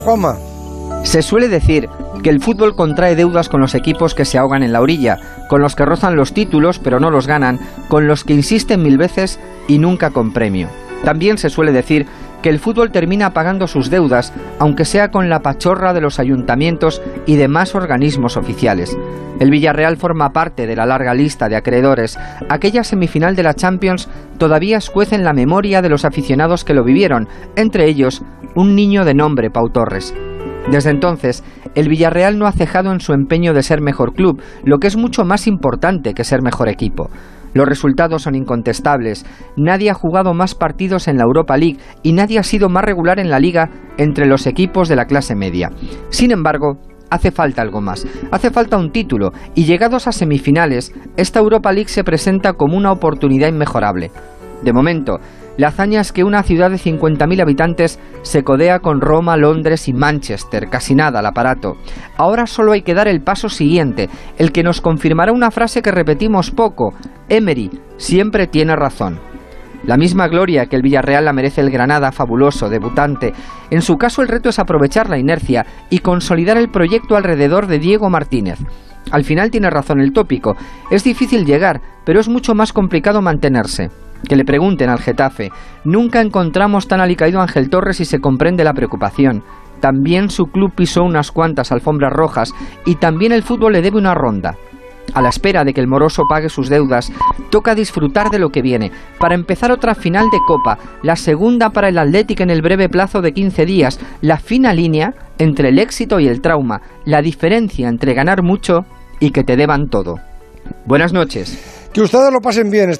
Juanma. Se suele decir que el fútbol contrae deudas con los equipos que se ahogan en la orilla, con los que rozan los títulos pero no los ganan, con los que insisten 1000 veces y nunca con premio. También se suele decir que el fútbol termina pagando sus deudas, aunque sea con la pachorra de los ayuntamientos y demás organismos oficiales. El Villarreal forma parte de la larga lista de acreedores. Aquella semifinal de la Champions todavía escuece en la memoria de los aficionados que lo vivieron, entre ellos un niño de nombre Pau Torres. Desde entonces, el Villarreal no ha cejado en su empeño de ser mejor club, lo que es mucho más importante que ser mejor equipo. Los resultados son incontestables. Nadie ha jugado más partidos en la Europa League y nadie ha sido más regular en la Liga entre los equipos de la clase media. Sin embargo, hace falta algo más. Hace falta un título y llegados a semifinales, esta Europa League se presenta como una oportunidad inmejorable. De momento, la hazaña es que una ciudad de 50.000 habitantes se codea con Roma, Londres y Manchester, casi nada al aparato. Ahora solo hay que dar el paso siguiente, el que nos confirmará una frase que repetimos poco: Emery siempre tiene razón. La misma gloria que el Villarreal la merece el Granada, fabuloso, debutante. En su caso el reto es aprovechar la inercia y consolidar el proyecto alrededor de Diego Martínez. Al final tiene razón el tópico, es difícil llegar, pero es mucho más complicado mantenerse. Que le pregunten al Getafe. Nunca encontramos tan alicaído a Ángel Torres y se comprende la preocupación. También su club pisó unas cuantas alfombras rojas y también el fútbol le debe una ronda. A la espera de que el moroso pague sus deudas, toca disfrutar de lo que viene. Para empezar otra final de Copa, la segunda para el Athletic en el breve plazo de 15 días, la fina línea entre el éxito y el trauma, la diferencia entre ganar mucho y que te deban todo. Buenas noches. Que ustedes lo pasen bien.